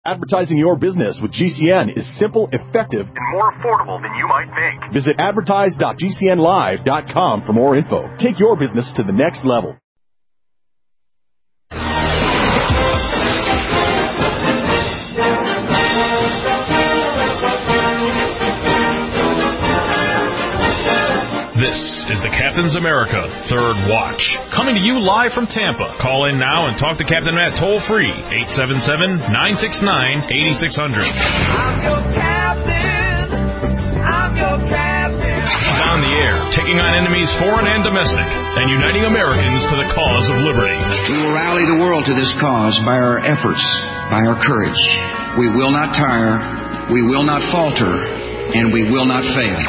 Advertising your business with GCN is simple, effective, and more affordable than you might think. Visit advertise.gcnlive.com for more info. Take your business to the next level. This is the Captain's America Third Watch, coming to you live from Tampa. Call in now and talk to Captain Matt toll-free, 877-969-8600. I'm your captain. I'm your captain. He's on the air, taking on enemies foreign and domestic, and uniting Americans to the cause of liberty. We will rally the world to this cause by our efforts, by our courage. We will not tire, we will not falter, and we will not fail.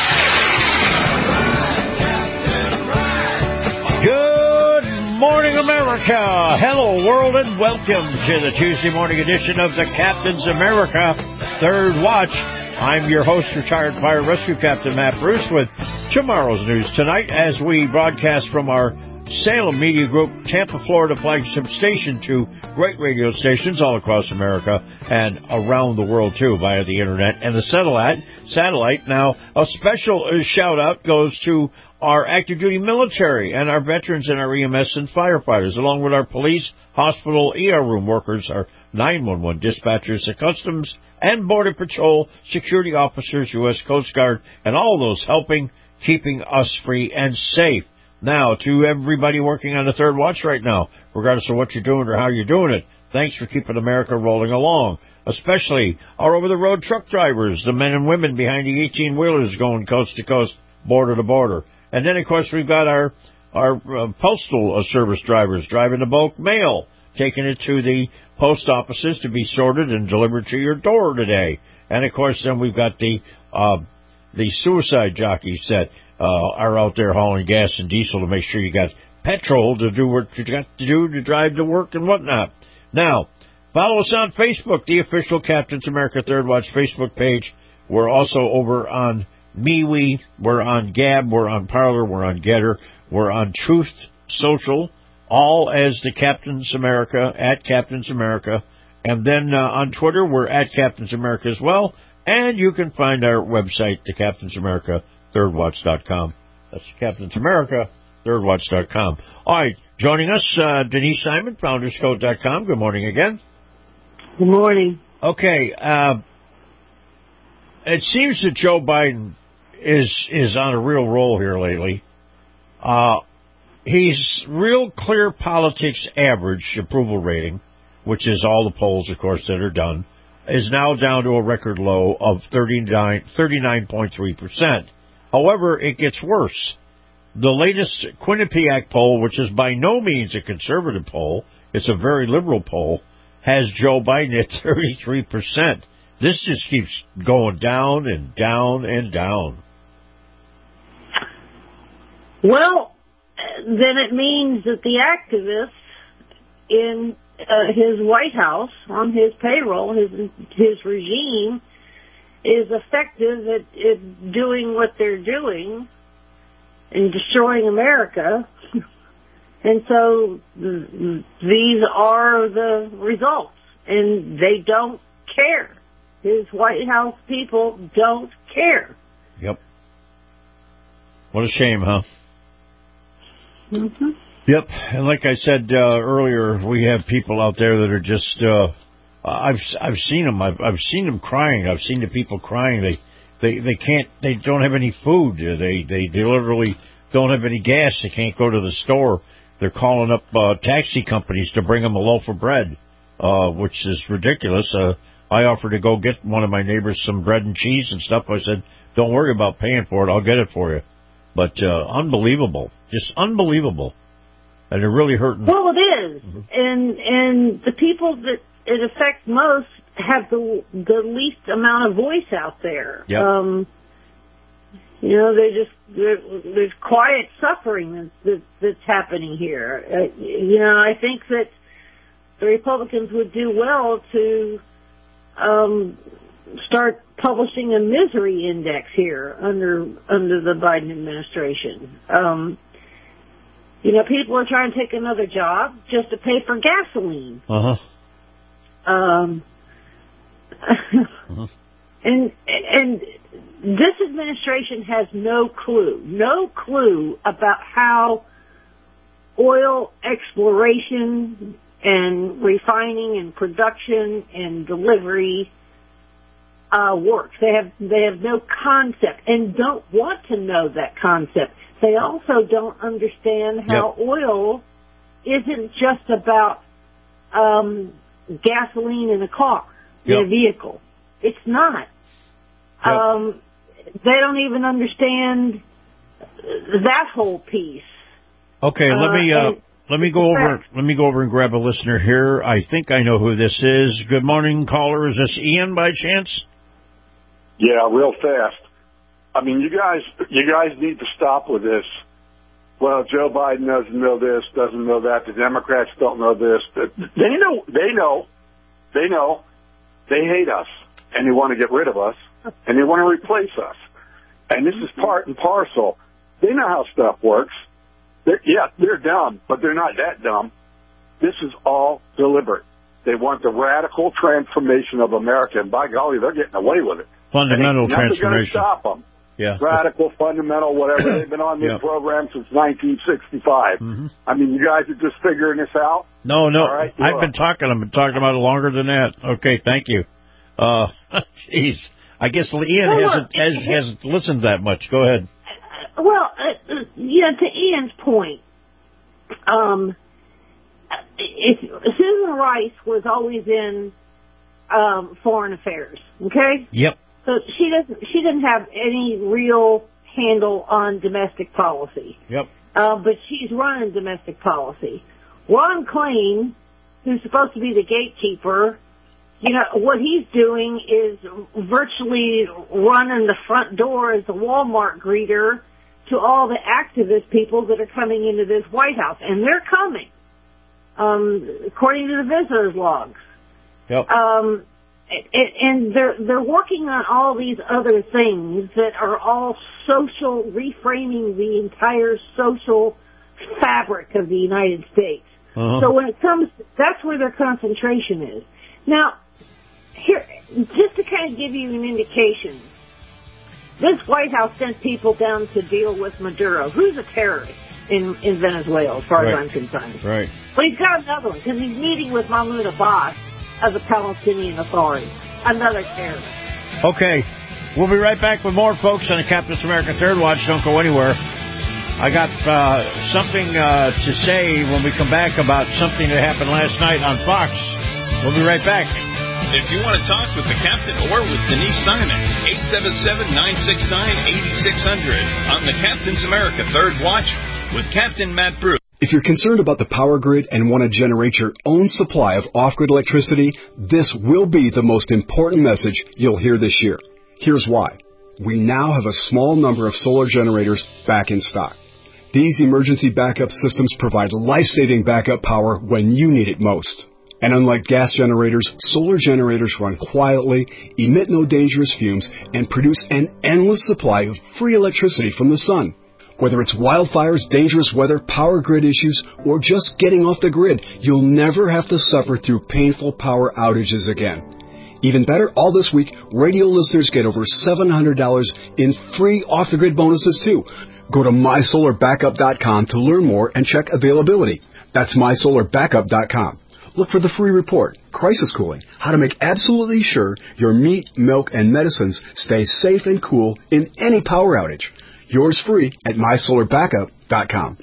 Good morning, America. Hello, world, and welcome to the Tuesday morning edition of the Captain's America Third Watch. I'm your host, retired Fire Rescue Captain Matt Bruce, with tomorrow's news tonight as we broadcast from our Salem Media Group, Tampa, Florida flagship station to great radio stations all across America and around the world, too, via the internet and the satellite. Now, a special shout-out goes to our active duty military and our veterans and our EMS and firefighters, along with our police, hospital, ER room workers, our 911 dispatchers, the Customs and Border Patrol, security officers, U.S. Coast Guard, and all those helping keeping us free and safe. Now, to everybody working on the Third Watch right now, regardless of what you're doing or how you're doing it, thanks for keeping America rolling along, especially our over-the-road truck drivers, the men and women behind the 18-wheelers going coast to coast, border to border. And then, of course, we've got our postal service drivers driving the bulk mail, taking it to the post offices to be sorted and delivered to your door today. And, of course, then we've got the suicide jockeys that are out there hauling gas and diesel to make sure you got petrol to do what you got to do to drive to work and whatnot. Now, follow us on Facebook, the official Captain's America Third Watch Facebook page. We're also over on MeWe, we're on Gab, we're on Parler, we're on Getter, we're on Truth Social, all as the Captain's America, at Captain's America. And then on Twitter, we're at Captain's America as well. And you can find our website, the Captain's America ThirdWatch.com. That's Captain's America ThirdWatch.com. All right, joining us, Denise Simon, FoundersCode.com. Good morning again. Good morning. Okay, it seems that Joe Biden is on a real roll here lately. He's real clear politics average approval rating, which is all the polls, of course, that are done, is now down to a record low of 39.3%. However, it gets worse. The latest Quinnipiac poll, which is by no means a conservative poll, it's a very liberal poll, has Joe Biden at 33%. This just keeps going down and down and down. Well, then it means that the activists in his White House, on his payroll, his regime, is effective at doing what they're doing and destroying America. And so these are the results, and they don't care. His White House people don't care. Yep. What a shame, huh? Mm-hmm. Yep. And like I said earlier, we have people out there that are just. I've seen them. I've seen them crying. I've seen the people crying. They can't. They don't have any food. They literally don't have any gas. They can't go to the store. They're calling up taxi companies to bring them a loaf of bread, which is ridiculous. I offered to go get one of my neighbors some bread and cheese and stuff. I said, don't worry about paying for it. I'll get it for you. But unbelievable. Just unbelievable. And they're really hurting. Well, it is. Mm-hmm. And the people that it affects most have the least amount of voice out there. Yep. There's quiet suffering that's happening here. I think that the Republicans would do well to start publishing a misery index here under the Biden administration. People are trying to take another job just to pay for gasoline. Uh-huh. and this administration has no clue about how oil exploration and refining and production and delivery works. They have no concept and don't want to know that concept. They also don't understand how oil isn't just about gasoline in a car, in a vehicle. It's not. They don't even understand that whole piece. Okay, let me go over and grab a listener here. I think I know who this is. Good morning, caller. Is this Ian by chance? Yeah, real fast. I mean, you guys need to stop with this. Well, Joe Biden doesn't know this, doesn't know that. The Democrats don't know this. They know. They hate us, and they want to get rid of us, and they want to replace us. And this is part and parcel. They know how stuff works. They're dumb, but they're not that dumb. This is all deliberate. They want the radical transformation of America, and by golly, they're getting away with it. Fundamental transformation. Nothing's going to stop them. Yeah. Radical, fundamental, whatever. They've been on this program since 1965. Mm-hmm. I mean, you guys are just figuring this out? No. Right, I've been talking about it longer than that. Okay, thank you. Jeez. I guess Ian hasn't listened that much. Go ahead. Well, to Ian's point, Susan Rice was always in foreign affairs, okay? Yep. So she didn't have any real handle on domestic policy. Yep. But she's running domestic policy. Ron Klain, who's supposed to be the gatekeeper, what he's doing is virtually running the front door as a Walmart greeter to all the activist people that are coming into this White House. And they're coming, according to the visitors logs. Yep. And they're working on all these other things that are all reframing the entire social fabric of the United States. Uh-huh. So when it comes, that's where their concentration is. Now, here, just to kind of give you an indication, this White House sent people down to deal with Maduro, who's a terrorist in Venezuela, as far as I'm concerned. Right. But he's got another one, because he's meeting with Mahmoud Abbas of the Palestinian Authority, another terrorist. Okay. We'll be right back with more, folks, on the Captain's America Third Watch. Don't go anywhere. I got something to say when we come back about something that happened last night on Fox. We'll be right back. If you want to talk with the captain or with Denise Simon, 877-969-8600 on the Captain's America Third Watch with Captain Matt Bruce. If you're concerned about the power grid and want to generate your own supply of off-grid electricity, this will be the most important message you'll hear this year. Here's why. We now have a small number of solar generators back in stock. These emergency backup systems provide life-saving backup power when you need it most. And unlike gas generators, solar generators run quietly, emit no dangerous fumes, and produce an endless supply of free electricity from the sun. Whether it's wildfires, dangerous weather, power grid issues, or just getting off the grid, you'll never have to suffer through painful power outages again. Even better, all this week, radio listeners get over $700 in free off-the-grid bonuses, too. Go to MySolarBackup.com to learn more and check availability. That's MySolarBackup.com. Look for the free report, Crisis Cooling, how to make absolutely sure your meat, milk, and medicines stay safe and cool in any power outage. Yours free at MySolarBackup.com.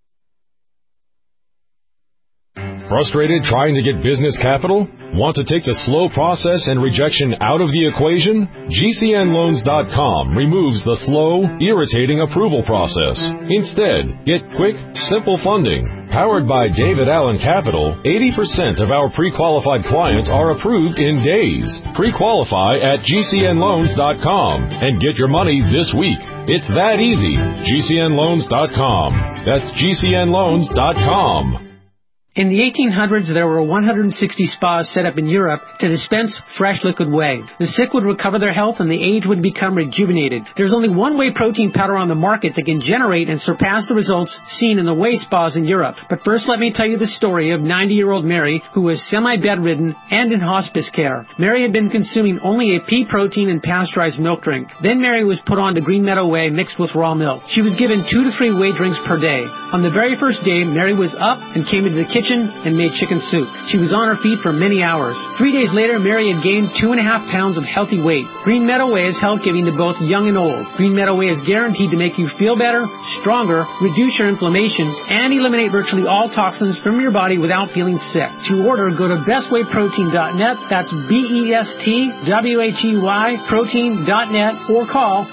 Frustrated trying to get business capital? Want to take the slow process and rejection out of the equation? GCNLoans.com removes the slow, irritating approval process. Instead, get quick, simple funding. Powered by David Allen Capital, 80% of our pre-qualified clients are approved in days. Pre-qualify at GCNLoans.com and get your money this week. It's that easy. GCNLoans.com. That's GCNLoans.com. In the 1800s, there were 160 spas set up in Europe to dispense fresh liquid whey. The sick would recover their health and the aged would become rejuvenated. There's only one whey protein powder on the market that can generate and surpass the results seen in the whey spas in Europe. But first, let me tell you the story of 90-year-old Mary, who was semi-bedridden and in hospice care. Mary had been consuming only a pea protein and pasteurized milk drink. Then Mary was put on to Green Meadow Whey mixed with raw milk. She was given 2 to 3 whey drinks per day. On the very first day, Mary was up and came into the kitchen and made chicken soup. She was on her feet for many hours. 3 days later, Mary had gained 2.5 pounds of healthy weight. Green Meadow Whey is health giving to both young and old. Green Meadow Whey is guaranteed to make you feel better, stronger, reduce your inflammation, and eliminate virtually all toxins from your body without feeling sick. To order, go to bestwayprotein.net. That's BESTWHEY protein.net or call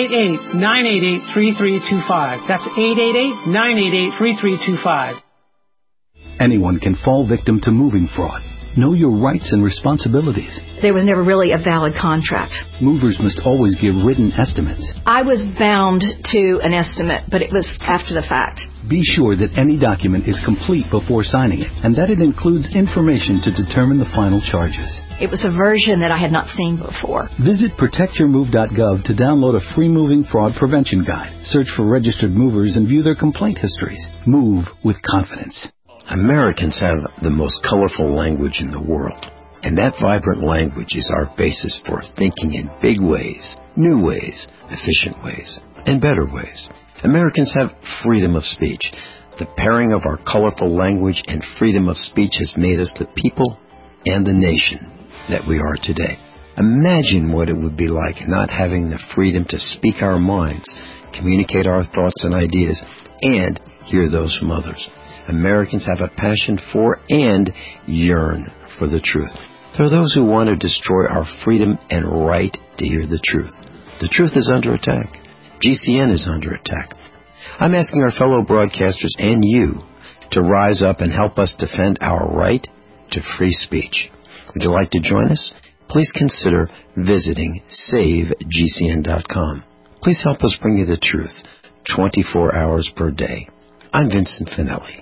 888-988-3325. That's 888-988-3325. Anyone can fall victim to moving fraud. Know your rights and responsibilities. There was never really a valid contract. Movers must always give written estimates. I was bound to an estimate, but it was after the fact. Be sure that any document is complete before signing it, and that it includes information to determine the final charges. It was a version that I had not seen before. Visit protectyourmove.gov to download a free moving fraud prevention guide. Search for registered movers and view their complaint histories. Move with confidence. Americans have the most colorful language in the world, and that vibrant language is our basis for thinking in big ways, new ways, efficient ways, and better ways. Americans have freedom of speech. The pairing of our colorful language and freedom of speech has made us the people and the nation that we are today. Imagine what it would be like not having the freedom to speak our minds, communicate our thoughts and ideas, and hear those from others. Americans have a passion for and yearn for the truth. There are those who want to destroy our freedom and right to hear the truth. The truth is under attack. GCN is under attack. I'm asking our fellow broadcasters and you to rise up and help us defend our right to free speech. Would you like to join us? Please consider visiting SaveGCN.com. Please help us bring you the truth 24 hours per day. I'm Vincent Finelli.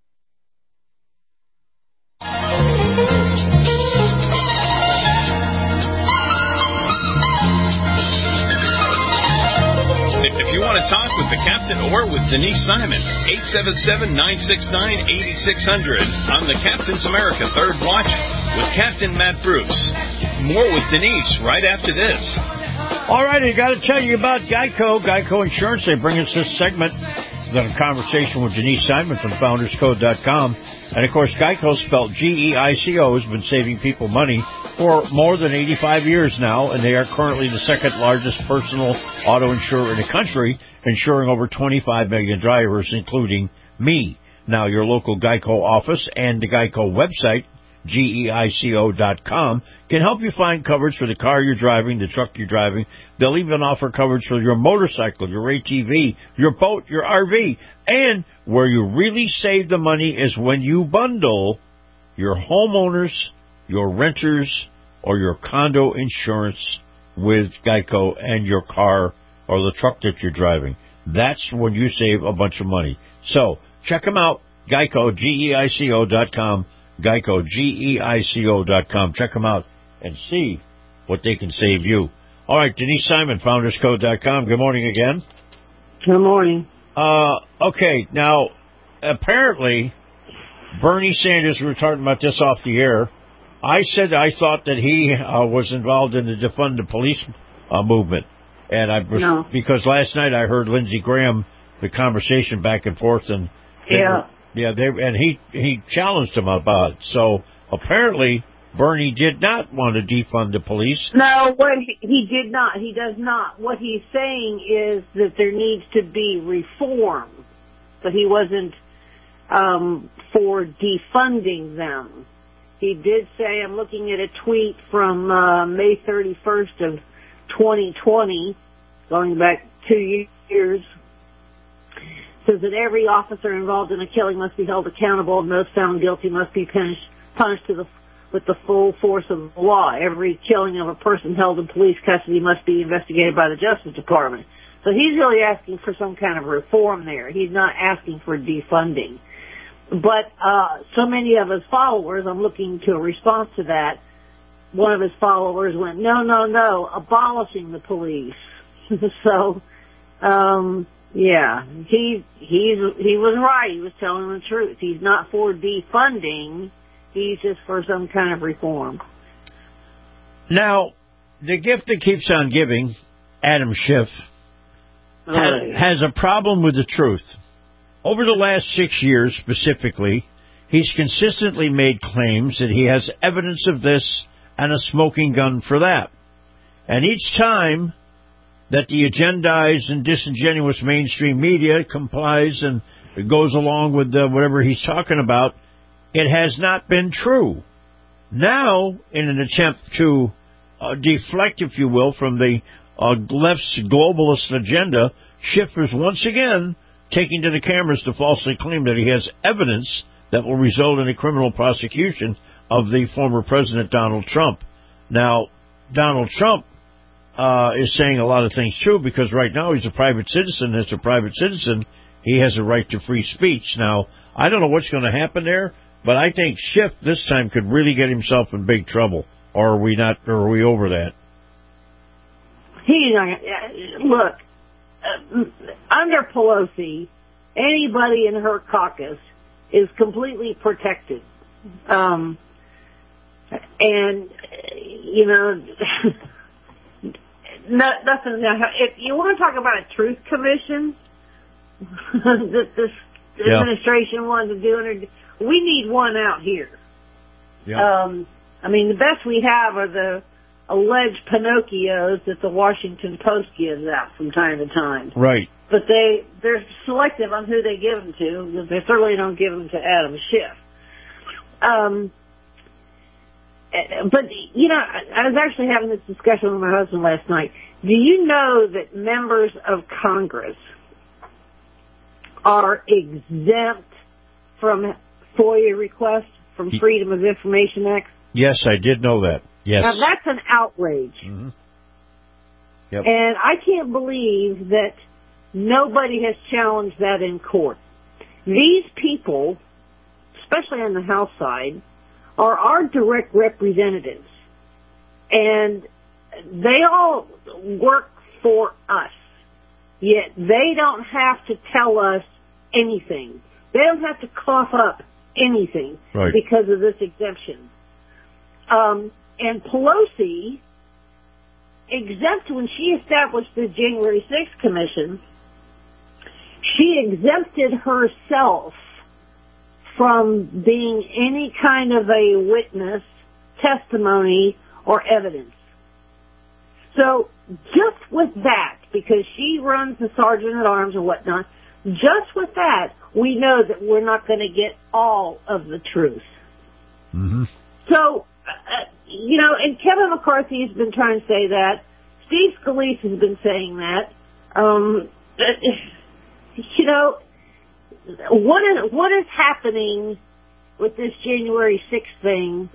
If you want to talk with the captain or with Denise Simon, 877-969-8600 on the Captain's America Third Watch with Captain Matt Bruce. More with Denise right after this. All right, I got to tell you about Geico Insurance. They bring us this segment. We've got a conversation with Denise Simon from FoundersCode.com. And, of course, Geico, spelled G-E-I-C-O, has been saving people money for more than 85 years now, and they are currently the second largest personal auto insurer in the country, insuring over 25 million drivers, including me. Now, your local Geico office and the Geico website, GEICO.com, can help you find coverage for the car you're driving, the truck you're driving. They'll even offer coverage for your motorcycle, your ATV, your boat, your RV. And where you really save the money is when you bundle your homeowners, your renters, or your condo insurance with Geico and your car or the truck that you're driving. That's when you save a bunch of money. So check them out, Geico, GEICO.com. Geico, GEICO.com. Check them out and see what they can save you. All right, Denise Simon, FoundersCode.com. Good morning again. Good morning. Okay, now, apparently, Bernie Sanders, we were talking about this off the air, I said I thought that he was involved in the defund the police movement. And I was, no. Because last night I heard Lindsey Graham, the conversation back and forth, and he challenged him about it. So apparently Bernie did not want to defund the police. No, he did not. He does not. What he's saying is that there needs to be reform, but he wasn't for defunding them. He did say, I'm looking at a tweet from May 31st of 2020, going back 2 years, says that every officer involved in a killing must be held accountable and those found guilty must be punished with the full force of the law. Every killing of a person held in police custody must be investigated by the Justice Department. So he's really asking for some kind of reform there. He's not asking for defunding. But so many of his followers, I'm looking to a response to that. One of his followers went, no, abolishing the police. So, yeah, he was right. He was telling the truth. He's not for defunding. He's just for some kind of reform. Now, the gift that keeps on giving, Adam Schiff, has a problem with the truth. Over the last 6 years specifically, he's consistently made claims that he has evidence of this and a smoking gun for that. And each time that the agendized and disingenuous mainstream media complies and goes along with whatever he's talking about, it has not been true. Now, in an attempt to deflect, if you will, from the left's globalist agenda, Schiff is once again taking to the cameras to falsely claim that he has evidence that will result in a criminal prosecution of the former President Donald Trump. Now, Donald Trump is saying a lot of things true because right now he's a private citizen. As a private citizen, he has a right to free speech. Now, I don't know what's going to happen there, but I think Schiff this time could really get himself in big trouble. Or are we not? Or are we over that? He's not. Look, under Pelosi, anybody in her caucus is completely protected. And, you know, nothing. If you want to talk about a truth commission that this administration wanted to do, we need one out here. Yeah. I mean, the best we have are the alleged Pinocchios that the Washington Post gives out from time to time. Right. But they're selective on who they give them to. They certainly don't give them to Adam Schiff. But, you know, I was actually having this discussion with my husband last night. Do you know that members of Congress are exempt from FOIA requests, from Freedom of Information Act? Yes, I did know that. Yes. Now, that's an outrage. Mm-hmm. Yep. And I can't believe that nobody has challenged that in court. These people, especially on the House side, are our direct representatives. And they all work for us. Yet they don't have to tell us anything. They don't have to cough up anything because of this exemption. And Pelosi exempted, when she established the January 6th Commission, she exempted herself from being any kind of a witness, testimony, or evidence. So just with that, because she runs the Sergeant-at-Arms and whatnot, just with that, we know that we're not going to get all of the truth. Mm-hmm. So, you know, and Kevin McCarthy has been trying to say that. Steve Scalise has been saying that. You know, what is happening with this January 6th thing?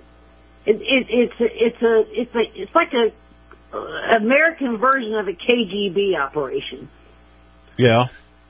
It's like a American version of a KGB operation. Yeah.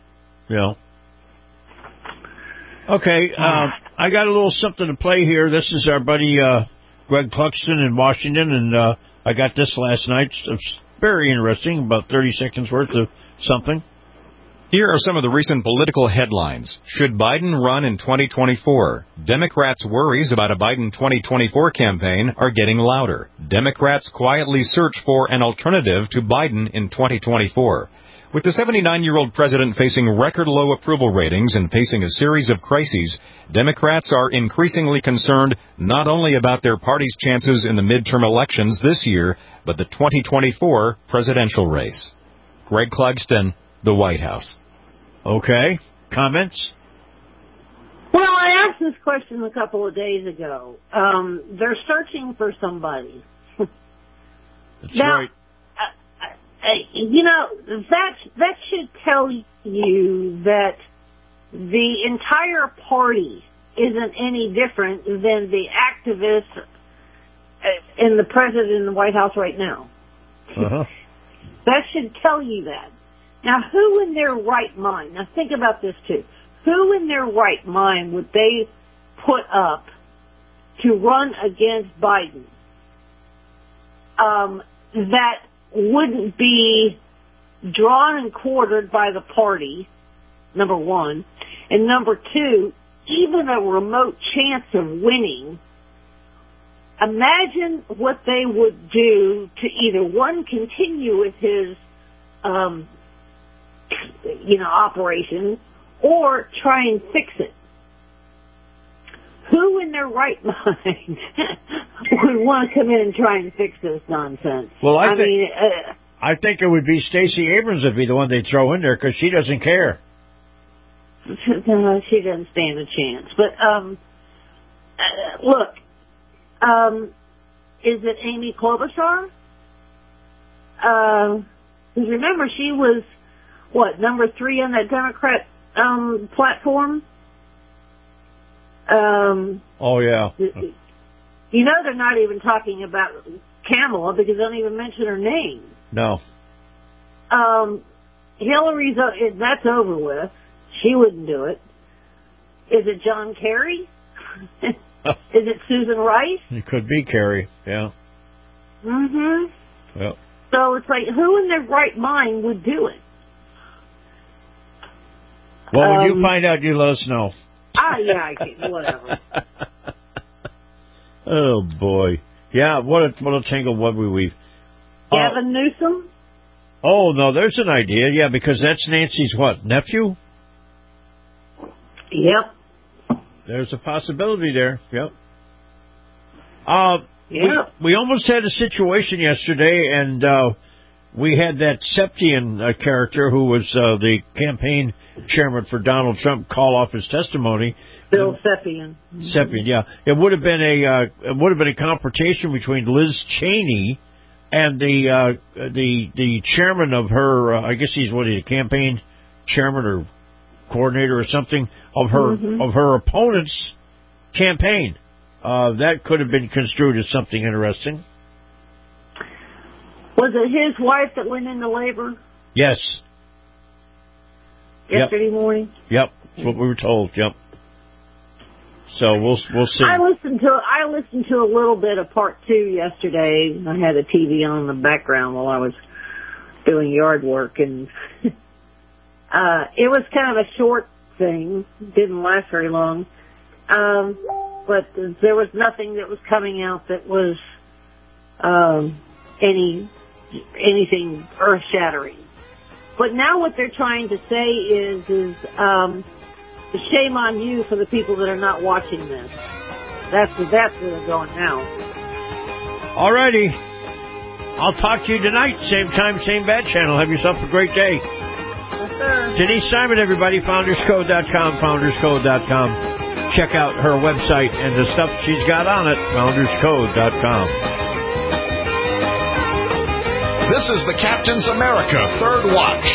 Okay, I got a little something to play here. This is our buddy Greg Clugston in Washington, and I got this last night. It's very interesting, about 30 seconds worth of something. Here are some of the recent political headlines. Should Biden run in 2024? Democrats' worries about a Biden 2024 campaign are getting louder. Democrats quietly search for an alternative to Biden in 2024. With the 79-year-old president facing record low approval ratings and facing a series of crises, Democrats are increasingly concerned not only about their party's chances in the midterm elections this year, but the 2024 presidential race. Greg Clugston, the White House. Okay. Comments? Well, I asked this question a couple of days ago. They're searching for somebody. That's right. You know, that should tell you that the entire party isn't any different than the activists and the president in the White House right now. Uh-huh. That should tell you that. Now, who in their right mind, now think about this too, who in their right mind would they put up to run against Biden that wouldn't be drawn and quartered by the party, number one, and number two, even a remote chance of winning? Imagine what they would do to either, one, continue with his, operation, or try and fix it. Who in their right mind would want to come in and try and fix this nonsense? Well, I think it would be Stacey Abrams would be the one they'd throw in there because she doesn't care. No, she doesn't stand a chance. But look, is it Amy Klobuchar? Because remember, she was number 3 on that Democrat platform. Oh yeah. They're not even talking about Kamala because they don't even mention her name. No. Hillary's that's over with. She wouldn't do it. Is it John Kerry? Is it Susan Rice? It could be Kerry. Yeah. Mhm. Yep. So it's like, who in their right mind would do it? Well, when you find out, you let us know. Yeah, I can. Whatever. Oh boy, yeah. What a tangle web we weave. Gavin Newsom. Oh no, there's an idea. Yeah, because that's Nancy's nephew. Yep. There's a possibility there. Yep. We almost had a situation yesterday, and we had that Septian character who was the campaign chairman for Donald Trump call off his testimony. Bill Seppian. Seppian, yeah. It would have been a confrontation between Liz Cheney and the chairman of her. I guess he's a campaign chairman or coordinator or something of her opponent's campaign. That could have been construed as something interesting. Was it his wife that went into labor? Yes. Yesterday morning? Yep. That's what we were told. Yep. So we'll see. I listened to a little bit of part 2 yesterday. I had a TV on in the background while I was doing yard work, and it was kind of a short thing. Didn't last very long. But there was nothing that was coming out that was anything earth-shattering. But now what they're trying to say is shame on you for the people that are not watching this. That's where they're going now. All righty. I'll talk to you tonight, same time, same bad channel. Have yourself a great day. Yes, sir. Denise Simon, everybody, founderscode.com, founderscode.com. Check out her website and the stuff she's got on it, founderscode.com. This is the Captain's America Third Watch.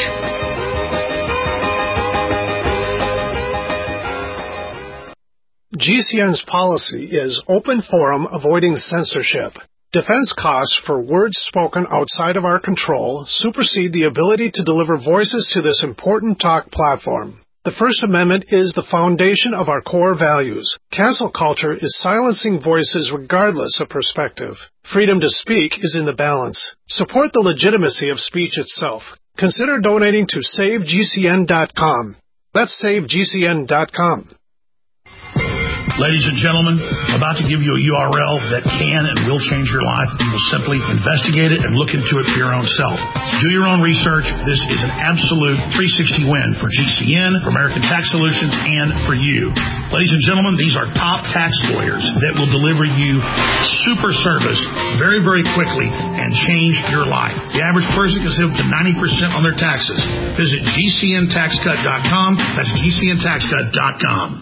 GCN's policy is open forum, avoiding censorship. Defense costs for words spoken outside of our control supersede the ability to deliver voices to this important talk platform. The First Amendment is the foundation of our core values. Cancel culture is silencing voices regardless of perspective. Freedom to speak is in the balance. Support the legitimacy of speech itself. Consider donating to SaveGCN.com. That's SaveGCN.com. Ladies and gentlemen, about to give you a URL that can and will change your life. You will simply investigate it and look into it for your own self. Do your own research. This is an absolute 360 win for GCN, for American Tax Solutions, and for you. Ladies and gentlemen, these are top tax lawyers that will deliver you super service very, very quickly and change your life. The average person can save up to 90% on their taxes. Visit GCNTaxCut.com. That's GCNTaxCut.com.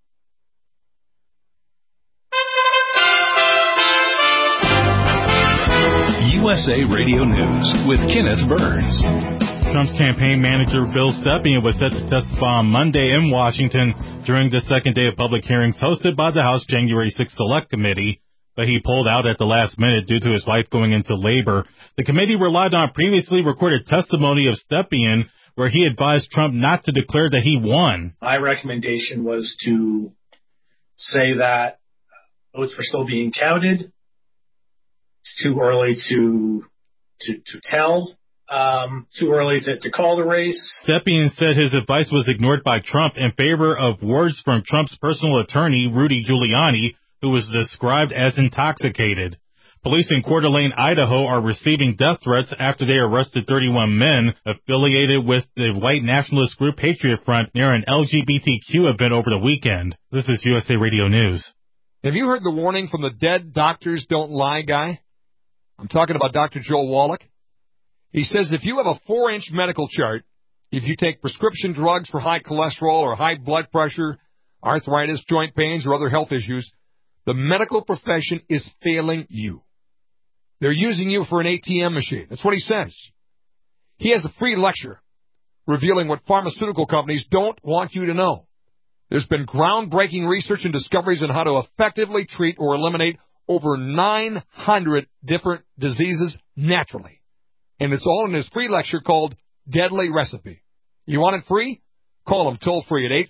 USA Radio News with Kenneth Burns. Trump's campaign manager Bill Stepien was set to testify on Monday in Washington during the second day of public hearings hosted by the House January 6th Select Committee, but he pulled out at the last minute due to his wife going into labor. The committee relied on previously recorded testimony of Stepien, where he advised Trump not to declare that he won. My recommendation was to say that votes were still being counted. It's too early to tell. Too early to call the race. Stepien said his advice was ignored by Trump in favor of words from Trump's personal attorney, Rudy Giuliani, who was described as intoxicated. Police in Coeur d'Alene, Idaho, are receiving death threats after they arrested 31 men affiliated with the white nationalist group Patriot Front near an LGBTQ event over the weekend. This is USA Radio News. Have you heard the warning from the dead doctors don't lie guy? I'm talking about Dr. Joel Wallach. He says if you have a 4-inch medical chart, if you take prescription drugs for high cholesterol or high blood pressure, arthritis, joint pains, or other health issues, the medical profession is failing you. They're using you for an ATM machine. That's what he says. He has a free lecture revealing what pharmaceutical companies don't want you to know. There's been groundbreaking research and discoveries on how to effectively treat or eliminate over 900 different diseases naturally. And it's all in his free lecture called Deadly Recipe. You want it free? Call him toll-free at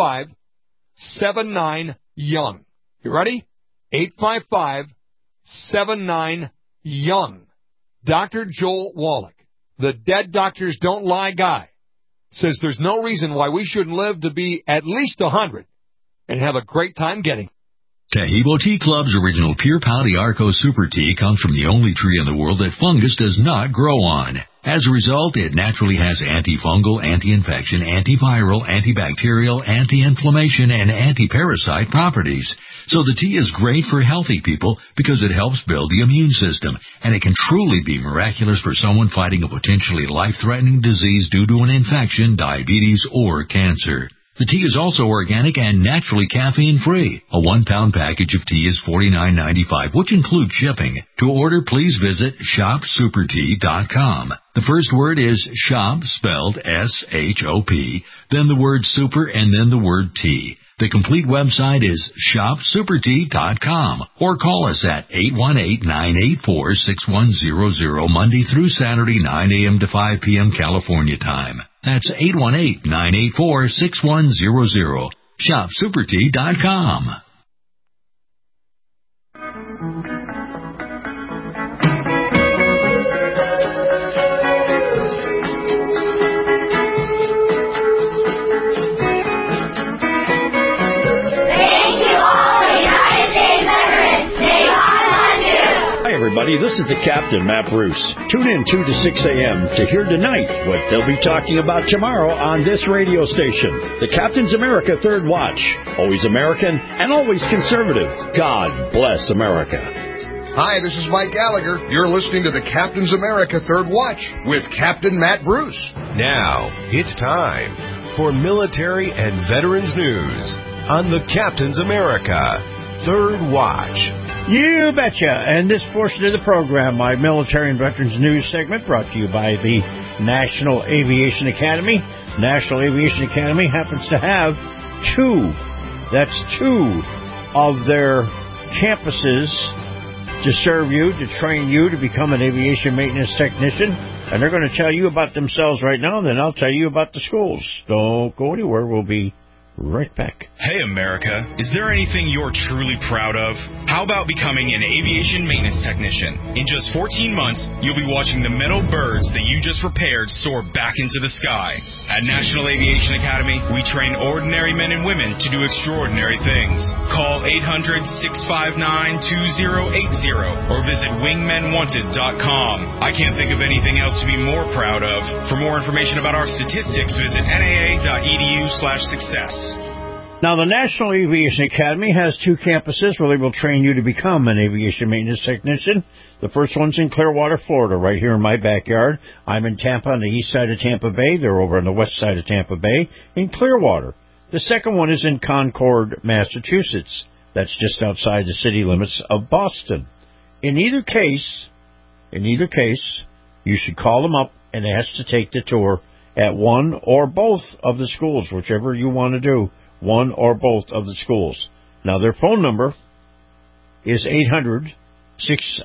855-79-YOUNG. You ready? 855-79-YOUNG. Dr. Joel Wallach, the dead doctors don't lie guy, says there's no reason why we shouldn't live to be at least 100 and have a great time getting. Tahibo Tea Club's original Pure Pau Arco Super Tea comes from the only tree in the world that fungus does not grow on. As a result, it naturally has antifungal, anti-infection, antiviral, antibacterial, anti-inflammation, and anti-parasite properties. So the tea is great for healthy people because it helps build the immune system, and it can truly be miraculous for someone fighting a potentially life-threatening disease due to an infection, diabetes, or cancer. The tea is also organic and naturally caffeine-free. A 1-pound package of tea is $49.95, which includes shipping. To order, please visit shopsupertea.com. The first word is shop, spelled S-H-O-P, then the word super, and then the word tea. The complete website is shopsupertea.com, or call us at 818-984-6100 Monday through Saturday, 9 a.m. to 5 p.m. California time. That's 818-984-6100. shopsupertea.com. Everybody, this is the Captain, Matt Bruce. Tune in 2 to 6 a.m. to hear tonight what they'll be talking about tomorrow on this radio station. The Captain's America Third Watch. Always American and always conservative. God bless America. Hi, this is Mike Gallagher. You're listening to the Captain's America Third Watch with Captain Matt Bruce. Now, it's time for military and veterans news on the Captain's America Third Watch. You betcha. And this portion of the program, my Military and Veterans News segment, brought to you by the National Aviation Academy. National Aviation Academy happens to have two of their campuses to serve you, to train you to become an aviation maintenance technician. And they're going to tell you about themselves right now, and then I'll tell you about the schools. Don't go anywhere. We'll be right back. Hey, America. Is there anything you're truly proud of? How about becoming an aviation maintenance technician? In just 14 months, you'll be watching the metal birds that you just repaired soar back into the sky. At National Aviation Academy, we train ordinary men and women to do extraordinary things. Call 800-659-2080 or visit wingmenwanted.com. I can't think of anything else to be more proud of. For more information about our statistics, visit naa.edu/success. Now, the National Aviation Academy has two campuses where they will train you to become an aviation maintenance technician. The first one's in Clearwater, Florida, right here in my backyard. I'm in Tampa on the east side of Tampa Bay. They're over on the west side of Tampa Bay in Clearwater. The second one is in Concord, Massachusetts. That's just outside the city limits of Boston. In either case, you should call them up and ask to take the tour at one or both of the schools, whichever you want to do, one or both of the schools. Now, their phone number is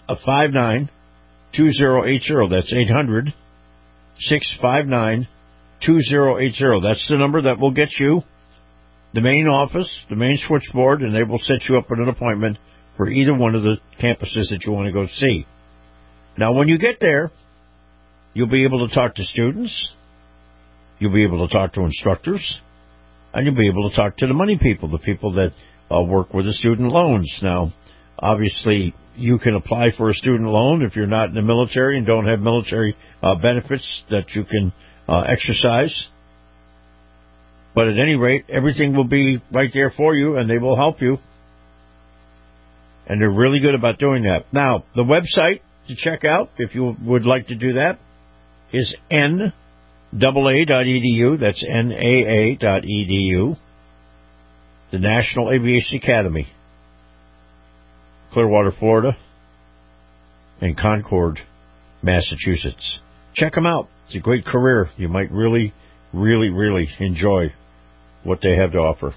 800-659-2080. That's 2080. That's the number that will get you the main office, the main switchboard, and they will set you up with an appointment for either one of the campuses that you want to go see. Now, when you get there, you'll be able to talk to students, you'll be able to talk to instructors, and you'll be able to talk to the money people, the people that work with the student loans. Now, obviously, you can apply for a student loan if you're not in the military and don't have military benefits that you can exercise. But at any rate, everything will be right there for you, and they will help you. And they're really good about doing that. Now, the website to check out, if you would like to do that, is NAA.edu. That's NAA.edu. The National Aviation Academy, Clearwater, Florida, and Concord, Massachusetts. Check them out. It's a great career. You might really, really, really enjoy what they have to offer.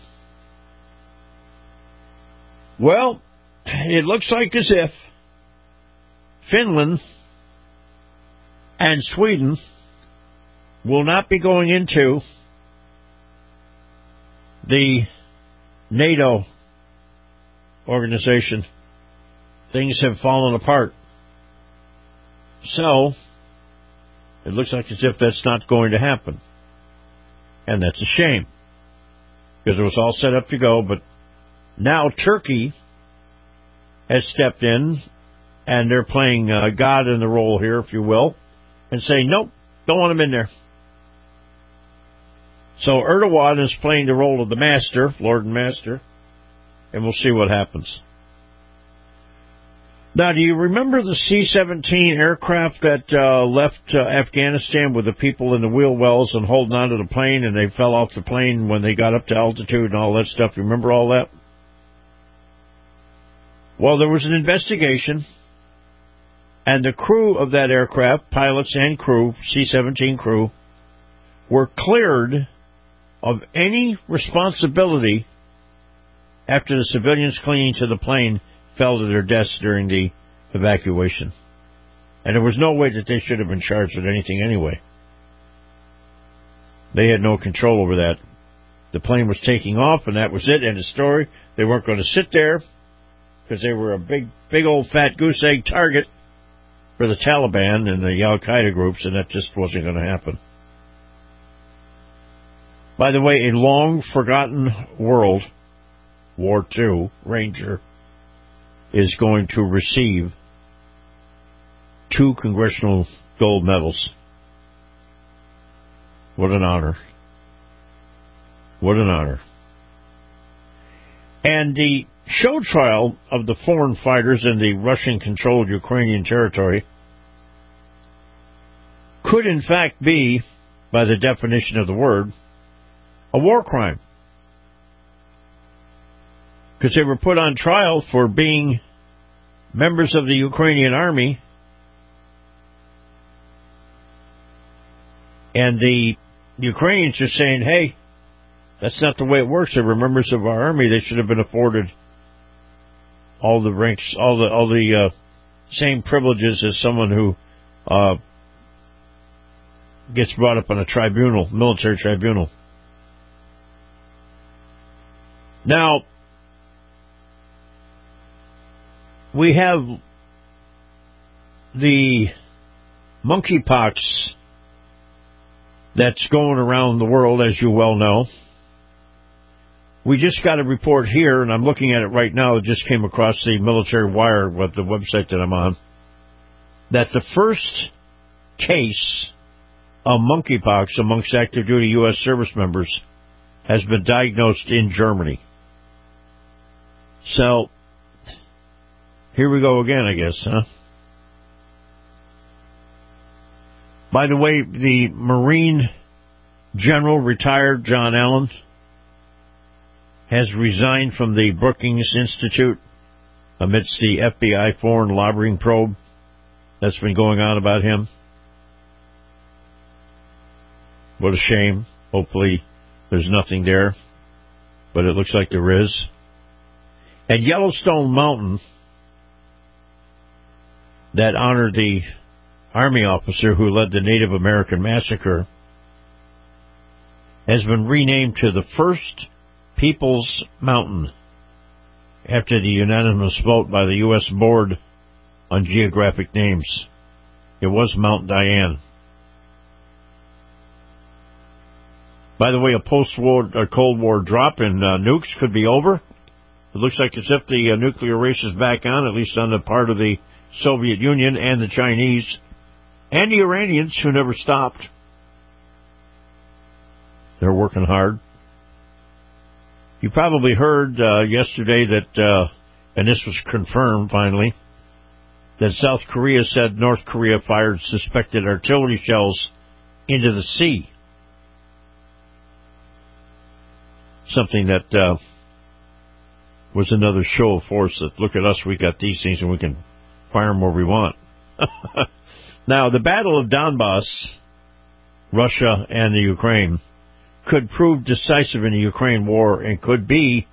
Well, it looks like as if Finland and Sweden will not be going into the NATO organization. Things have fallen apart. So, it looks like as if that's not going to happen. And that's a shame, because it was all set up to go, but now Turkey has stepped in, and they're playing God in the role here, if you will, and saying, nope, don't want them in there. So Erdogan is playing the role of the master, Lord and Master, and we'll see what happens. Now, do you remember the C-17 aircraft that left Afghanistan with the people in the wheel wells and holding onto the plane, and they fell off the plane when they got up to altitude and all that stuff? You remember all that? Well, there was an investigation, and the crew of that aircraft, pilots and crew, C-17 crew, were cleared of any responsibility after the civilians clinging to the plane fell to their deaths during the evacuation. And there was no way that they should have been charged with anything anyway. They had no control over that. The plane was taking off, and that was it, end of story. They weren't going to sit there because they were a big old fat goose egg target for the Taliban and the Al-Qaeda groups, and that just wasn't going to happen. By the way, a long-forgotten World War II Ranger is going to receive 2 Congressional Gold Medals. What an honor. What an honor. And the show trial of the foreign fighters in the Russian-controlled Ukrainian territory could in fact be, by the definition of the word, a war crime. Because they were put on trial for being members of the Ukrainian army, and the Ukrainians are saying, hey, that's not the way it works. They were members of our army. They should have been afforded all the ranks, all the same privileges as someone who gets brought up on a tribunal, military tribunal. Now, we have the monkeypox that's going around the world, as you well know. We just got a report here, and I'm looking at it right now. It just came across the Military Wire, with the website that I'm on, that the first case of monkeypox amongst active duty U.S. service members has been diagnosed in Germany. So, here we go again, I guess, huh? By the way, the Marine General, retired John Allen, has resigned from the Brookings Institute amidst the FBI foreign lobbying probe that's been going on about him. What a shame. Hopefully there's nothing there, but it looks like there is. And Yellowstone Mountain, that honored the Army officer who led the Native American massacre has been renamed to the First Peoples Mountain after the unanimous vote by the U.S. Board on Geographic Names. It was Mount Diane. By the way, a post-war, Cold War drop in nukes could be over. It looks like as if the nuclear race is back on, at least on the part of the Soviet Union and the Chinese and the Iranians, who never stopped. They're working hard. You probably heard yesterday that, and this was confirmed finally, that South Korea said North Korea fired suspected artillery shells into the sea. Something that was another show of force that, look at us, we got these things and we can fire them where we want. Now, the Battle of Donbass, Russia and the Ukraine, could prove decisive in the Ukraine war and could be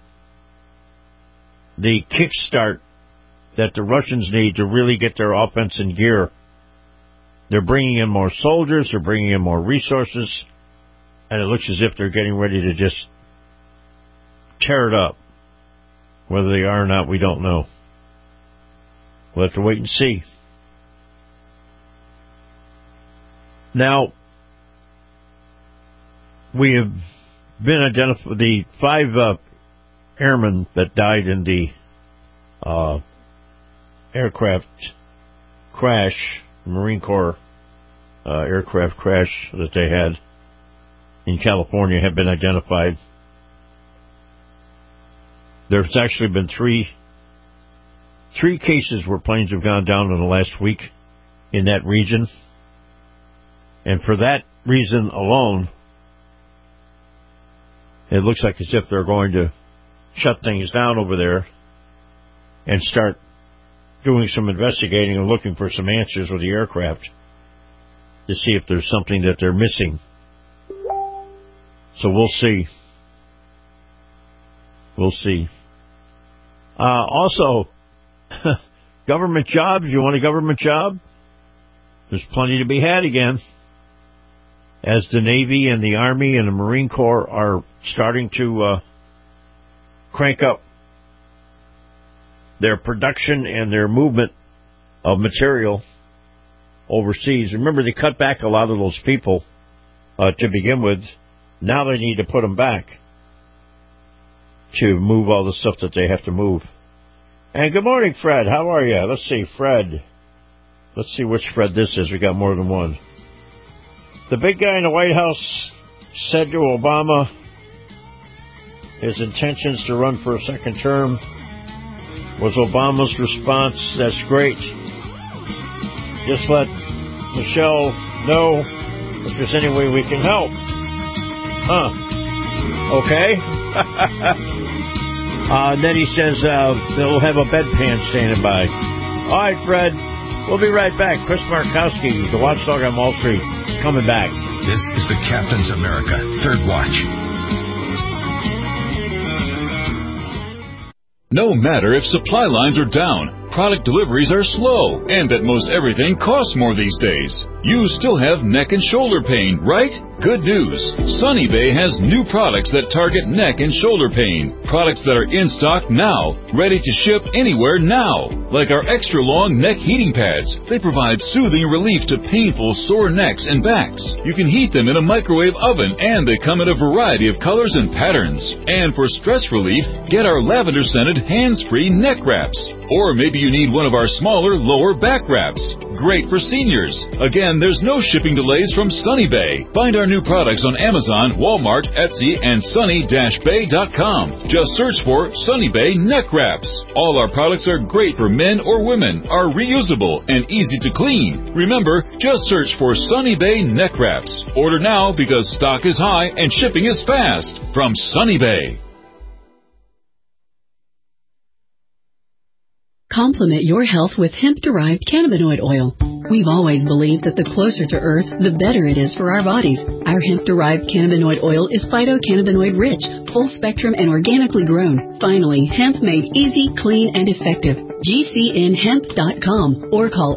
the kickstart that the Russians need to really get their offense in gear. They're bringing in more soldiers, they're bringing in more resources, and it looks as if they're getting ready to just tear it up. Whether they are or not, we don't know. We'll have to wait and see. Now, we have been identified, the 5 airmen that died in the aircraft crash, Marine Corps aircraft crash that they had in California have been identified. There's actually been three cases where planes have gone down in the last week in that region. And for that reason alone, it looks like as if they're going to shut things down over there and start doing some investigating and looking for some answers with the aircraft to see if there's something that they're missing. So we'll see. We'll see. Also, government jobs. You want a government job? There's plenty to be had again. As the Navy and the Army and the Marine Corps are starting to crank up their production and their movement of material overseas. Remember, they cut back a lot of those people to begin with. Now they need to put them back to move all the stuff that they have to move. And good morning, Fred. How are you? Let's see, Fred. Let's see which Fred this is. We got more than one. The big guy in the White House said to Obama his intentions to run for a second term. Was Obama's response, that's great. Just let Michelle know if there's any way we can help. Okay. And then he says they'll have a bedpan standing by. All right, Fred. We'll be right back. Chris Markowski, the watchdog on Wall Street, coming back. This is the Captain's America Third Watch. No matter if supply lines are down, product deliveries are slow, and that most everything costs more these days, you still have neck and shoulder pain, right? Good news. Sunny Bay has new products that target neck and shoulder pain. Products that are in stock now, ready to ship anywhere now. Like our extra long neck heating pads. They provide soothing relief to painful sore necks and backs. You can heat them in a microwave oven, and they come in a variety of colors and patterns. And for stress relief, get our lavender scented hands-free neck wraps. Or maybe you need one of our smaller lower back wraps. Great for seniors. Again, there's no shipping delays from Sunny Bay. Find our new products on Amazon, Walmart, Etsy, and sunny-bay.com. Just search for Sunny Bay Neck Wraps. All our products are great for men or women, are reusable, and easy to clean. Remember, just search for Sunny Bay Neck Wraps. Order now because stock is high and shipping is fast. From Sunny Bay. Complement your health with hemp-derived cannabinoid oil. We've always believed that the closer to Earth, the better it is for our bodies. Our hemp-derived cannabinoid oil is phytocannabinoid-rich, full-spectrum, and organically grown. Finally, hemp made easy, clean, and effective. GCNhemp.com or call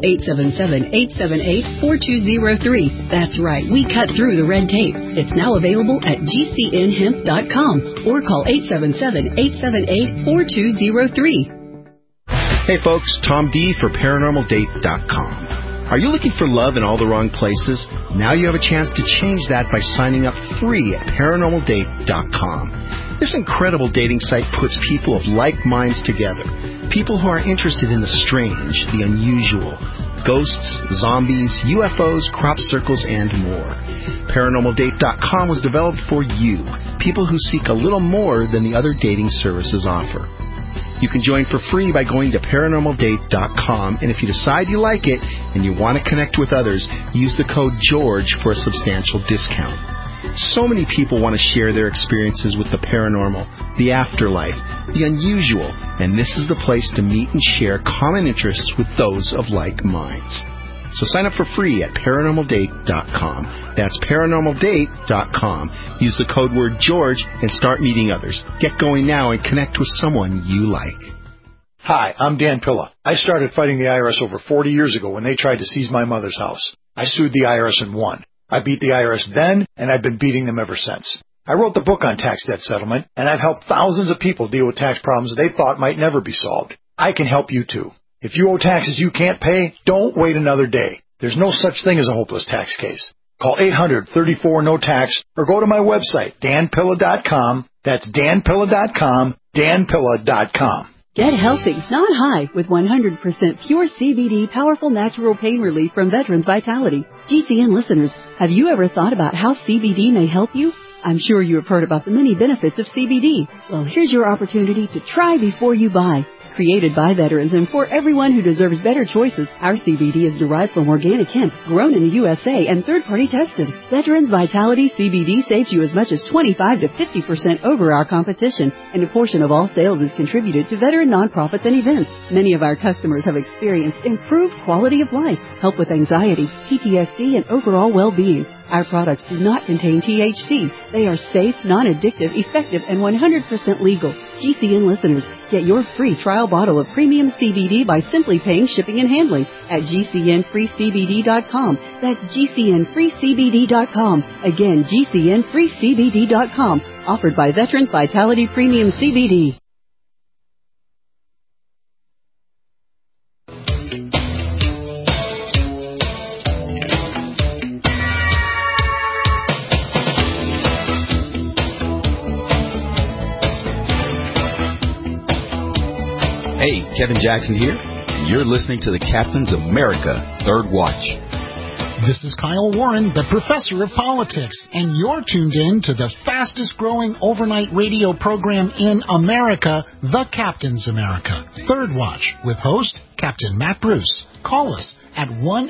877-878-4203. That's right, we cut through the red tape. It's now available at GCNhemp.com or call 877-878-4203. Hey folks, Tom D for ParanormalDate.com. Are you looking for love in all the wrong places? Now you have a chance to change that by signing up free at ParanormalDate.com. This incredible dating site puts people of like minds together. People who are interested in the strange, the unusual, ghosts, zombies, UFOs, crop circles, and more. ParanormalDate.com was developed for you, people who seek a little more than the other dating services offer. You can join for free by going to ParanormalDate.com, and if you decide you like it and you want to connect with others, use the code GEORGE for a substantial discount. So many people want to share their experiences with the paranormal, the afterlife, the unusual, and this is the place to meet and share common interests with those of like minds. So sign up for free at ParanormalDate.com. That's ParanormalDate.com. Use the code word George and start meeting others. Get going now and connect with someone you like. Hi, I'm Dan Pilla. I started fighting the IRS over 40 years ago when they tried to seize my mother's house. I sued the IRS and won. I beat the IRS then, and I've been beating them ever since. I wrote the book on tax debt settlement, and I've helped thousands of people deal with tax problems they thought might never be solved. I can help you too. If you owe taxes you can't pay, don't wait another day. There's no such thing as a hopeless tax case. Call 800-34-NO-TAX or go to my website, danpilla.com. That's danpilla.com, danpilla.com. Get healthy, not high, with 100% pure CBD powerful natural pain relief from Veterans Vitality. GCN listeners, have you ever thought about how CBD may help you? I'm sure you have heard about the many benefits of CBD. Well, here's your opportunity to try before you buy. Created by veterans and for everyone who deserves better choices, our CBD is derived from organic hemp, grown in the USA and third-party tested. Veterans Vitality CBD saves you as much as 25 to 50% over our competition, and a portion of all sales is contributed to veteran nonprofits and events. Many of our customers have experienced improved quality of life, help with anxiety, PTSD, and overall well-being. Our products do not contain THC. They are safe, non-addictive, effective, and 100% legal. GCN listeners, get your free trial bottle of premium CBD by simply paying shipping and handling at GCNFreeCBD.com. That's GCNFreeCBD.com. Again, GCNFreeCBD.com. Offered by Veterans Vitality Premium CBD. Hey, Kevin Jackson here, and you're listening to the Captain's America Third Watch. This is Kyle Warren, the professor of politics, and you're tuned in to the fastest growing overnight radio program in America, The Captain's America Third Watch, with host Captain Matt Bruce. Call us at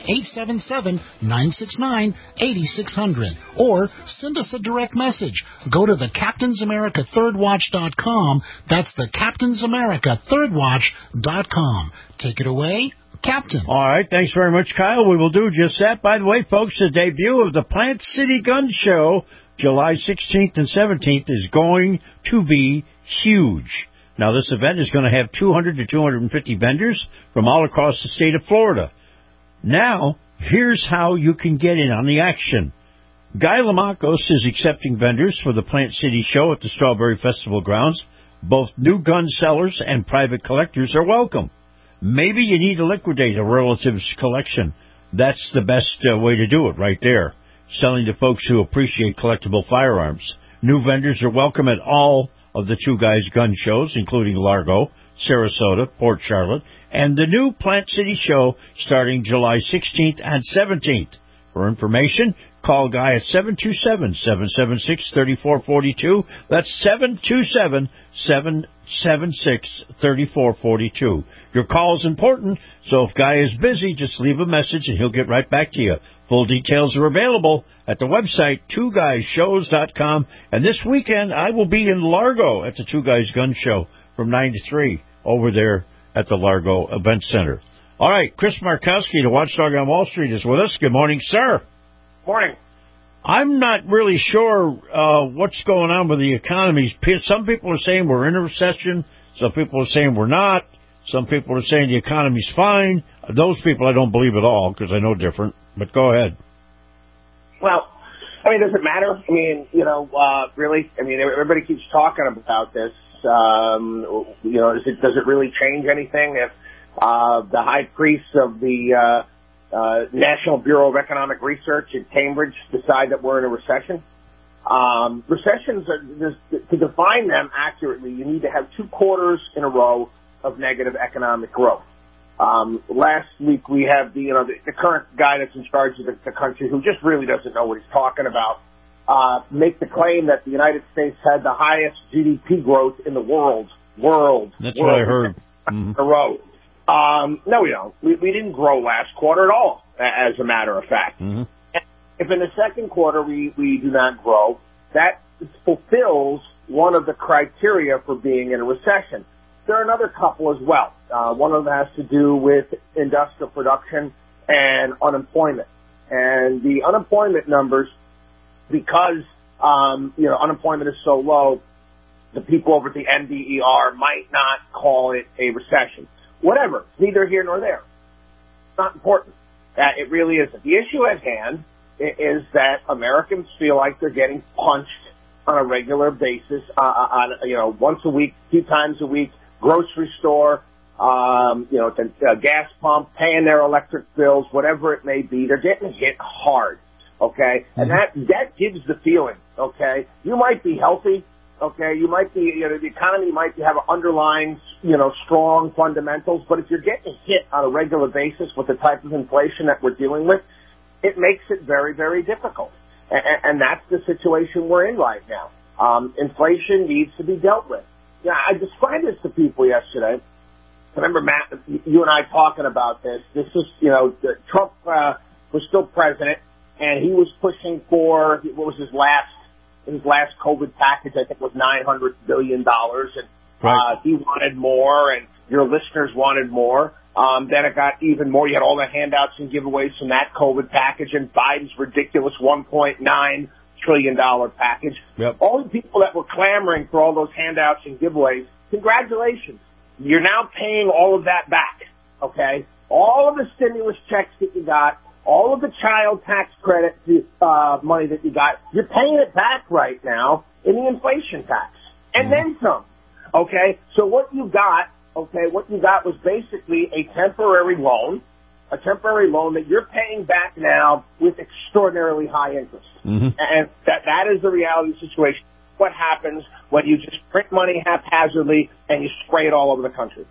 1-877-969-8600 or send us a direct message. Go to the CaptainsAmericaThirdWatch.com. That's the CaptainsAmericaThirdWatch.com. Take it away, Captain. All right, thanks very much, Kyle. We will do just that. By the way, folks, the debut of the Plant City Gun Show, July 16th and 17th, is going to be huge. Now, this event is going to have 200 to 250 vendors from all across the state of Florida. Now, here's how you can get in on the action. Guy Lamacos is accepting vendors for the Plant City Show at the Strawberry Festival grounds. Both new gun sellers and private collectors are welcome. Maybe you need to liquidate a relative's collection. That's the best way to do it right there. Selling to folks who appreciate collectible firearms. New vendors are welcome at all of the Two Guys gun shows, including Largo, Sarasota, Port Charlotte, and the new Plant City Show starting July 16th and 17th. For information, call Guy at 727-776-3442. That's 727-776-3442. Your call is important, so if Guy is busy, just leave a message and he'll get right back to you. Full details are available at the website, twoguyshows.com. And this weekend, I will be in Largo at the Two Guys Gun Show from 9 to 3 over there at the Largo Event Center. All right, Chris Markowski, the Watchdog on Wall Street, is with us. Good morning, sir. Morning. I'm not really sure what's going on with the economy. Some people are saying we're in a recession. Some people are saying we're not. Some people are saying the economy's fine. Those people I don't believe at all because I know different. But go ahead. Well, I mean, does it matter? I mean, really? I mean, everybody keeps talking about this. Does it really change anything if the high priests of the National Bureau of Economic Research at Cambridge decide that we're in a recession? Recessions, to define them accurately, you need to have 2 quarters in a row of negative economic growth. Last week we have the current guy that's in charge of the country who just really doesn't know what he's talking about, make the claim that the United States had the highest GDP growth in the world. That's what I heard. In a row. No, we don't. We didn't grow last quarter at all, as a matter of fact. Mm-hmm. If in the second quarter we do not grow, that fulfills one of the criteria for being in a recession. There are another couple as well. One of them has to do with industrial production and unemployment. And the unemployment numbers, because unemployment is so low, the people over at the NBER might not call it a recession. Whatever, neither here nor there. It's not important. It really isn't. The issue at hand is that Americans feel like they're getting punched on a regular basis, once a week, 2 times a week, grocery store, the gas pump, paying their electric bills, whatever it may be. They're getting hit hard, okay? And that gives the feeling, okay? You might be healthy, okay? You might be, the economy might have underlying, strong fundamentals, but if you're getting hit on a regular basis with the type of inflation that we're dealing with, it makes it very, very difficult. And that's the situation we're in right now. Inflation needs to be dealt with. Yeah, I described this to people yesterday. I remember, Matt, you and I talking about this. This was, Trump was still president, and he was pushing for, what was his last COVID package, I think was $900 billion, and right. He wanted more, and your listeners wanted more. Then it got even more. You had all the handouts and giveaways from that COVID package and Biden's ridiculous $1.9 trillion package. Yep. All the people that were clamoring for all those handouts and giveaways, congratulations. You're now paying all of that back, okay? All of the stimulus checks that you got, all of the child tax credit money that you got, you're paying it back right now in the inflation tax. And then some, okay? So what you got was basically a temporary loan that you're paying back now with extraordinarily high interest. Mm-hmm. And that is the reality of the situation. What happens when you just print money haphazardly and you spray it all over the country?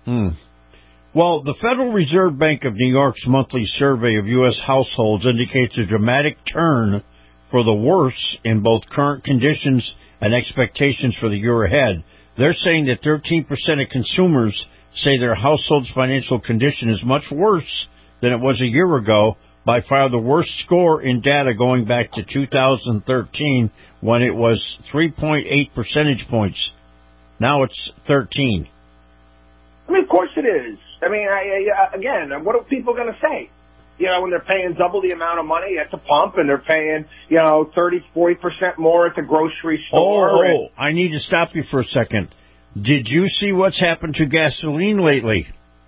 Well, the Federal Reserve Bank of New York's monthly survey of U.S. households indicates a dramatic turn for the worse in both current conditions and expectations for the year ahead. They're saying that 13% of consumers say their household's financial condition is much worse than it was a year ago, by far the worst score in data going back to 2013 when it was 3.8 percentage points. Now it's 13. I mean, of course it is. I mean, again, what are people going to say? When they're paying double the amount of money at the pump and they're paying, 30, 40% more at the grocery store. I need to stop you for a second. Did you see what's happened to gasoline lately?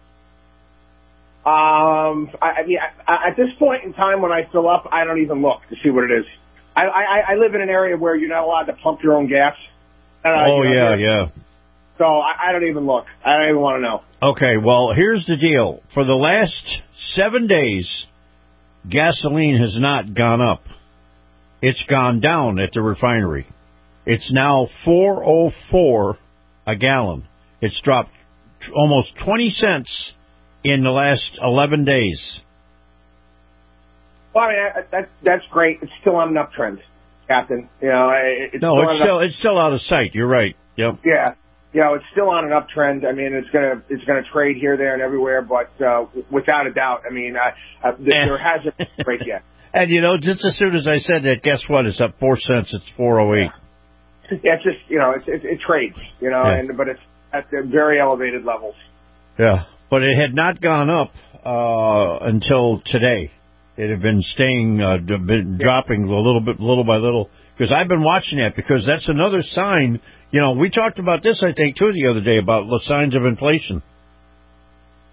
At this point in time when I fill up, I don't even look to see what it is. I live in an area where you're not allowed to pump your own gas. Yeah. So I don't even look. I don't even want to know. Okay, well, here's the deal. For the last 7 days, gasoline has not gone up. It's gone down at the refinery. It's now $4.04 a gallon. It's dropped almost 20 cents in the last 11 days. Well, I mean, that's great. It's still on an uptrend, Captain. It's still out of sight. You're right. Yep. Yeah. It's still on an uptrend. I mean, it's gonna trade here, there, and everywhere, but without a doubt, I mean, there hasn't been a break yet. And just as soon as I said that, guess what? It's up 4 cents. It's 4.08. Yeah, it's just it trades, but it's at very elevated levels. Yeah, but it had not gone up until today. It had been dropping little by little. Because I've been watching that, because that's another sign. We talked about this, I think, too, the other day, about the signs of inflation.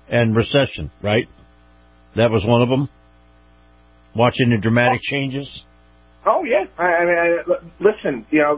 and recession, right? That was one of them. Watching the dramatic changes. Oh, yeah. I mean, listen, you're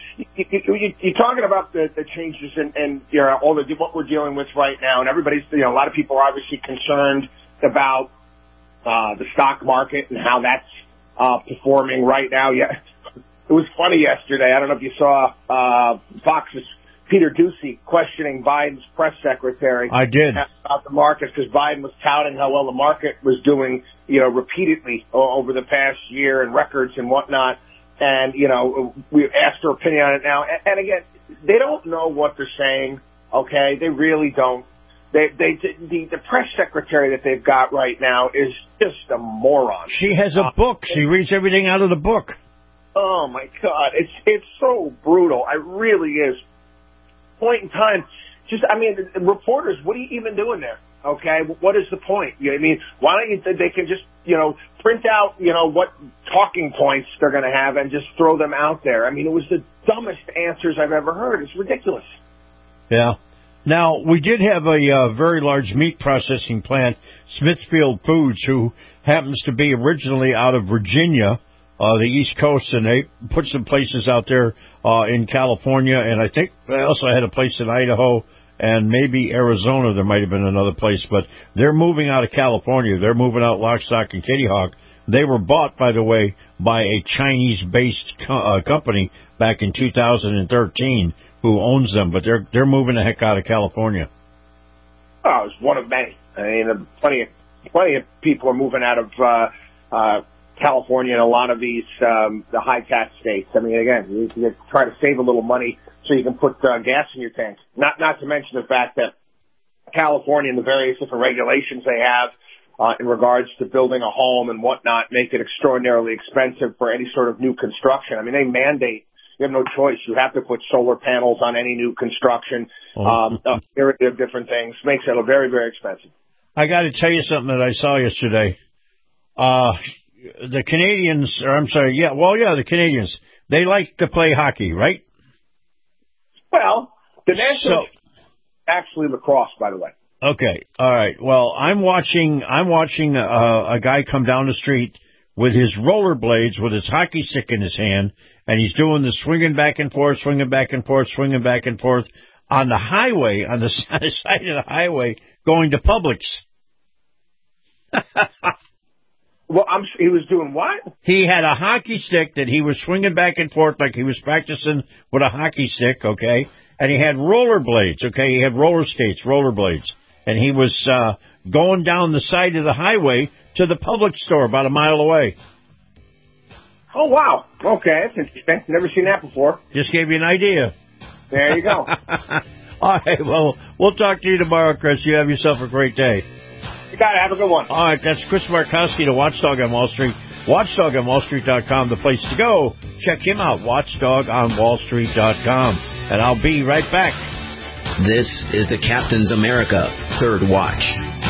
talking about the changes and all what we're dealing with right now, and everybody's, a lot of people are obviously concerned about the stock market and how that's performing right now. Yeah, it was funny yesterday. I don't know if you saw Fox's Peter Doocy questioning Biden's press secretary. I did. About the market, because Biden was touting how well the market was doing, repeatedly over the past year and records and whatnot. And, we asked her opinion on it now. And again, they don't know what they're saying, okay? They really don't. The press secretary that they've got right now is just a moron. She has a book. She reads everything out of the book. Oh, my God. It's so brutal. It really is. Point in time, reporters, what are you even doing there? Okay, what is the point? I mean, why don't you, they can just, print out, what talking points they're going to have and just throw them out there. I mean, it was the dumbest answers I've ever heard. It's ridiculous. Yeah. Now, we did have a very large meat processing plant, Smithfield Foods, who happens to be originally out of Virginia, the East Coast, and they put some places out there in California, and I think they also had a place in Idaho and maybe Arizona. There might have been another place, but they're moving out of California. They're moving out lock, stock, and kitty hawk. They were bought, by the way, by a Chinese-based company back in 2013 who owns them, but they're moving the heck out of California. Oh, it's one of many. I mean, plenty of people are moving out of California and a lot of these the high tax states. I mean, again, you try to save a little money so you can put gas in your tank. Not to mention the fact that California and the various different regulations they have in regards to building a home and whatnot make it extraordinarily expensive for any sort of new construction. I mean, they mandate. You have no choice. You have to put solar panels on any new construction. A myriad of different things makes it very, very expensive. I got to tell you something that I saw yesterday. The Canadians, the Canadians, they like to play hockey, right? Well, the national actually lacrosse, by the way. Okay, all right. Well, I'm watching a guy come down the street with his rollerblades, with his hockey stick in his hand, and he's doing the swinging back and forth on the highway, on the side of the highway, going to Publix. Well, he was doing what? He had a hockey stick that he was swinging back and forth like he was practicing with a hockey stick, okay? And he had rollerblades, okay? He had roller skates, rollerblades. And he was going down the side of the highway to the Publix store about a mile away. Oh, wow. Okay, that's interesting. Never seen that before. Just gave you an idea. There you go. All right, well, we'll talk to you tomorrow, Chris. You have yourself a great day. You got it. Have a good one. All right, that's Chris Markowski, the Watchdog on Wall Street. WatchdogOnWallStreet.com, the place to go. Check him out, WatchdogOnWallStreet.com. And I'll be right back. This is the Captain's America Third Watch.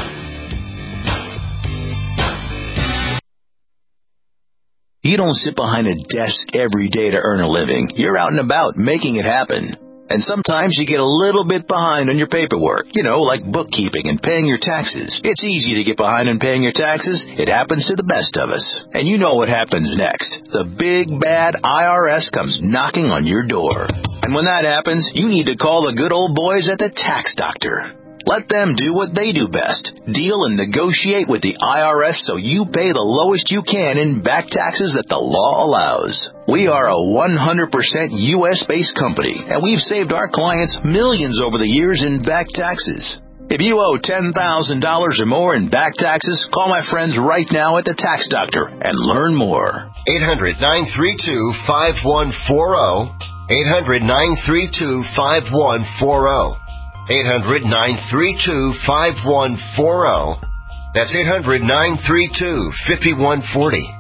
You don't sit behind a desk every day to earn a living. You're out and about making it happen. And sometimes you get a little bit behind on your paperwork, like bookkeeping and paying your taxes. It's easy to get behind on paying your taxes. It happens to the best of us. And you know what happens next. The big, bad IRS comes knocking on your door. And when that happens, you need to call the good old boys at the Tax Doctor. Let them do what they do best. Deal and negotiate with the IRS so you pay the lowest you can in back taxes that the law allows. We are a 100% U.S.-based company, and we've saved our clients millions over the years in back taxes. If you owe $10,000 or more in back taxes, call my friends right now at the Tax Doctor and learn more. 800-932-5140. 800-932-5140. 800-932-5140. That's 800-932-5140.